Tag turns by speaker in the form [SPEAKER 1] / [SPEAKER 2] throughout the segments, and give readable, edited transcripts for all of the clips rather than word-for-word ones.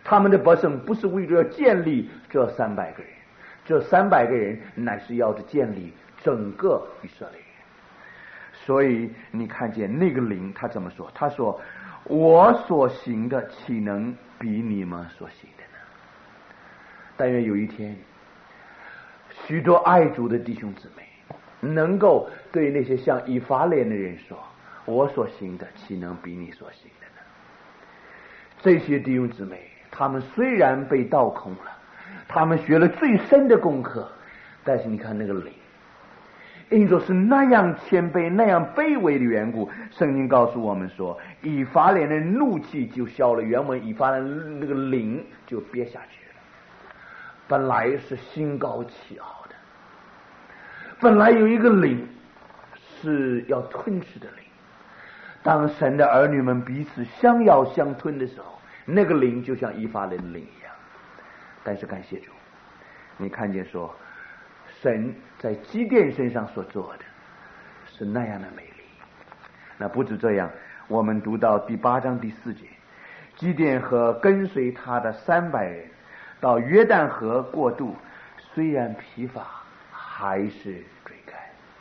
[SPEAKER 1] 他们的百姓不是为了要建立这300个人，这300个人乃是要建立整个以色列人。所以你看见那个灵他怎么说？他说我所行的岂能比你们所行的呢？但愿有一天许多爱主的弟兄姊妹能够对那些像以法莲的人说，我所行的岂能比你所行的呢？这些弟兄姊妹他们虽然被倒空了，他们学了最深的功课，但是你看那个灵因着是那样谦卑那样卑微的缘故，圣经告诉我们说以法莲的怒气就消了，原文以法莲那个灵就憋下去了。本来是心高气傲的，本来有一个灵是要吞噬的灵，当神的儿女们彼此相咬相吞的时候，那个灵就像以法莲的灵一样。但是感谢主，你看见说神在基甸身上所做的是那样的美丽。那不止这样，我们读到第8章第4节，基甸和跟随他的300人到约旦河过渡，虽然疲乏还是追赶。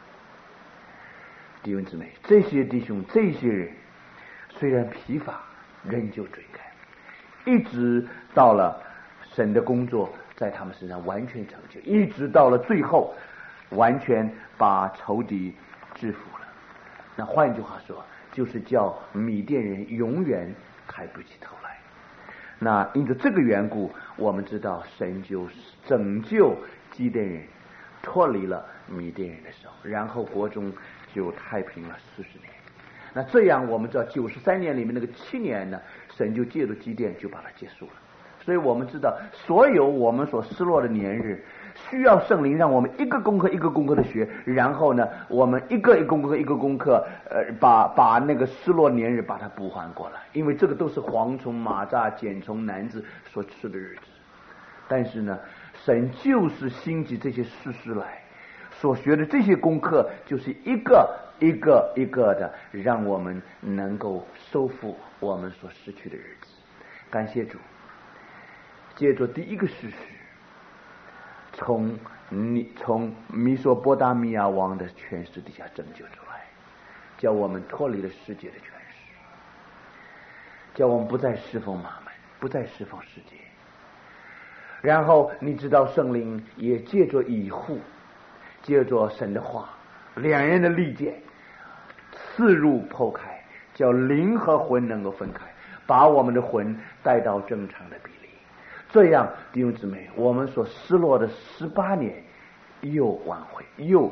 [SPEAKER 1] 弟兄姊妹，这些弟兄这些人虽然疲乏仍旧追赶，一直到了神的工作在他们身上完全成就，一直到了最后完全把仇敌制服了。那换句话说，就是叫米甸人永远抬不起头来。那因着这个缘故，我们知道神就拯救基甸人脱离了米甸人的手，然后国中就太平了40年。那这样我们知道93年里面那个7年呢，神就借着基甸就把它结束了。所以我们知道所有我们所失落的年日需要圣灵让我们一个功课一个功课的学，然后呢我们一个功课一个功课把那个失落年日把它补还过来，因为这个都是蝗虫蚂蚱茧虫男子所吃的日子。但是呢神就是兴起这些事实来，所学的这些功课就是一个一个一个的让我们能够收复我们所失去的日子。感谢主，借着第一个事实，从米索波大米亚王的权势底下拯救出来，叫我们脱离了世界的权势，叫我们不再侍奉马门，不再侍奉世界。然后你知道圣灵也借着以护，借着神的话，两人的利剑刺入剖开，叫灵和魂能够分开，把我们的魂带到正常的比例。这样弟兄姊妹，我们所失落的18年又挽回，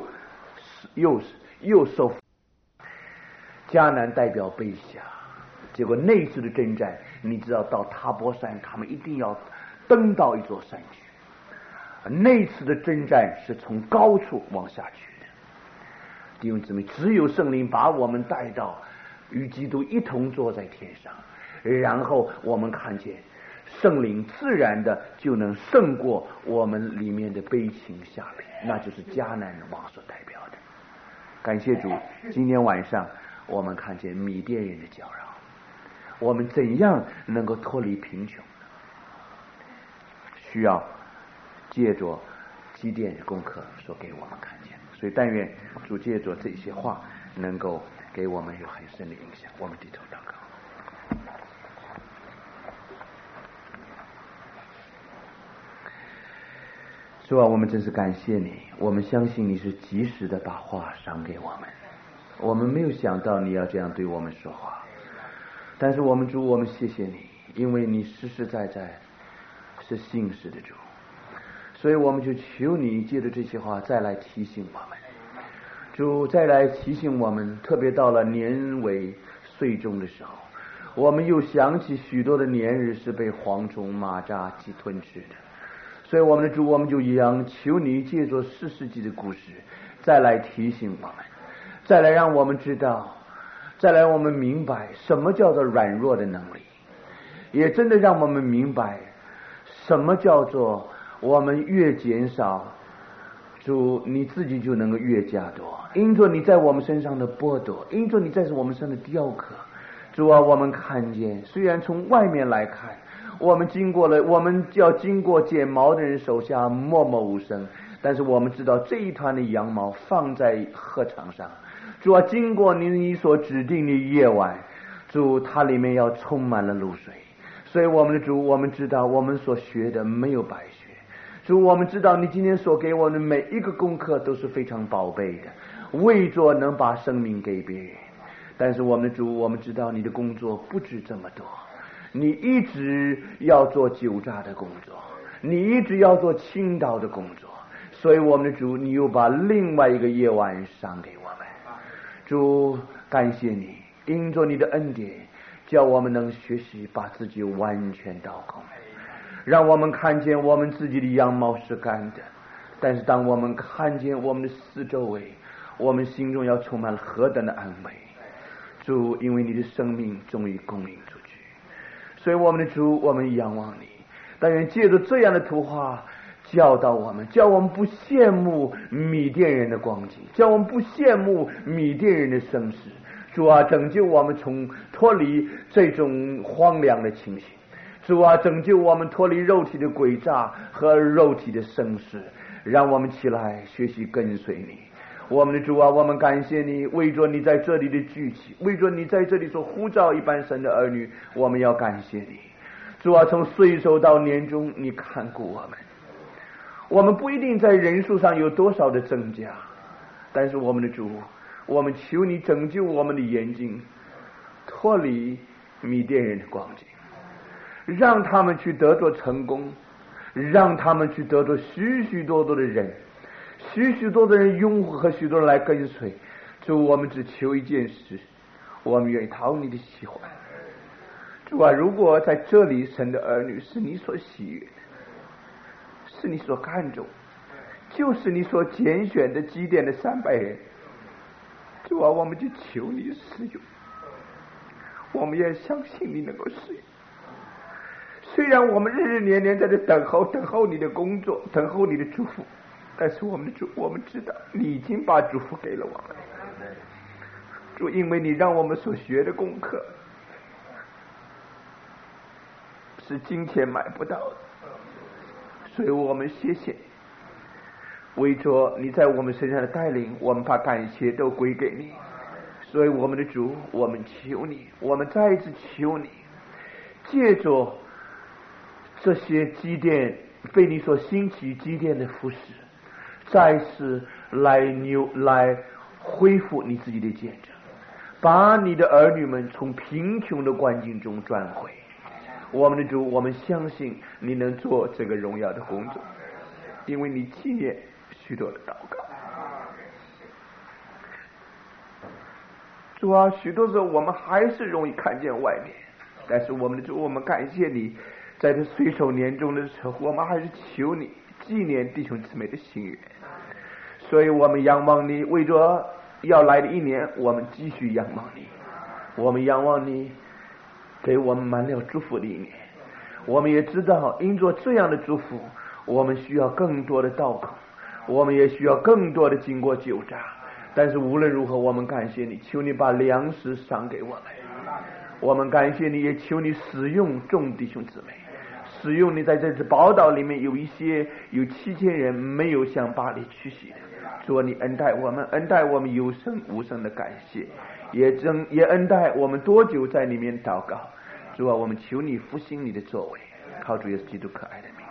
[SPEAKER 1] 又受福。迦南代表北下，结果那次的征战，你知道到塔波山他们一定要登到一座山去，那次的征战是从高处往下去的。弟兄姊妹，只有圣灵把我们带到与基督一同坐在天上，然后我们看见圣灵自然的就能胜过我们里面的悲情下品，那就是迦南王所代表的。感谢主，今天晚上我们看见米甸人的搅扰，我们怎样能够脱离贫穷呢？需要借着基甸的功课所给我们看见。所以但愿主借着这些话能够给我们有很深的影响。我们低头祷告。主啊，我们真是感谢你，我们相信你是及时的把话赏给我们，我们没有想到你要这样对我们说话，但是我们主，我们谢谢你，因为你实实在在是信实的主，所以我们就求你借着这些话再来提醒我们，主再来提醒我们，特别到了年尾岁终的时候，我们又想起许多的年日是被蝗虫蚂蚱及吞吃的。所以我们的主，我们就一样求你借着4世纪的故事再来提醒我们，再来让我们知道，再来让我们明白什么叫做软弱的能力，也真的让我们明白什么叫做我们越减少，主你自己就能够越加多，因着你在我们身上的剥夺，因着你在我们身上的雕刻。主啊，我们看见虽然从外面来看我们要经过剪毛的人手下默默无声，但是我们知道这一团的羊毛放在禾场上，主要经过你所指定的夜晚，主它里面要充满了露水。所以我们的主，我们知道我们所学的没有白学。主，我们知道你今天所给我们的每一个功课都是非常宝贝的，为着能把生命给别人。但是我们的主，我们知道你的工作不止这么多，你一直要做酒榨的工作，你一直要做倾倒的工作。所以我们的主，你又把另外一个夜晚赏给我们。主，感谢你，因着你的恩典，叫我们能学习把自己完全倒空，让我们看见我们自己的羊毛是干的，但是当我们看见我们的四周围，我们心中要充满了何等的安慰。主，因为你的生命终于供应出去，所以我们的主，我们仰望你。但愿借着这样的图画教导我们，叫我们不羡慕米甸人的光景，叫我们不羡慕米甸人的声势。主啊，拯救我们脱离这种荒凉的情形。主啊，拯救我们脱离肉体的诡诈和肉体的声势，让我们起来学习跟随你。我们的主啊，我们感谢你，为着你在这里的聚集，为着你在这里所呼召一般神的儿女，我们要感谢你。主啊，从岁首到年终，你看顾我们。我们不一定在人数上有多少的增加，但是我们的主，我们求你拯救我们的眼睛，脱离米甸人的光景，让他们去得着成功，让他们去得着许许多多的人，许许多的人拥护和许多人来跟随。主，我们只求一件事，我们愿意讨你的喜欢。主啊，如果在这里神的儿女是你所喜悦的，是你所看重，就是你所拣选的基甸的300人，主啊，我们就求你使用，我们也相信你能够使用。虽然我们日日年年在这等候你的工作，等候你的祝福，但是我们的主，我们知道你已经把祝福给了我们。主，因为你让我们所学的功课是金钱买不到的，所以我们谢谢你，为着你在我们身上的带领，我们把感谢都归给你。所以我们的主，我们求你，我们再一次求你，借着这些基甸被你所兴起基甸的服饰，再次来恢复你自己的见证，把你的儿女们从贫穷的环境中转回。我们的主，我们相信你能做这个荣耀的工作，因为你纪念许多的祷告。主啊，许多时候我们还是容易看见外面，但是我们的主，我们感谢你，在这岁首年终的时候，我们还是求你纪念弟兄姊妹的心愿。所以我们仰望你，为着要来的一年，我们继续仰望你，我们仰望你给我们满了祝福的一年。我们也知道，因着这样的祝福，我们需要更多的祷告，我们也需要更多的经过酒榨。但是无论如何，我们感谢你，求你把粮食赏给我们。我们感谢你，也求你使用众弟兄姊妹，使用你在这次宝岛里面有7000人没有向巴黎屈膝的。主，你恩待我们有声无声的感谢，也恩待我们多久在里面祷告。主啊，我们求你复兴你的作为，靠主耶稣基督可爱的名。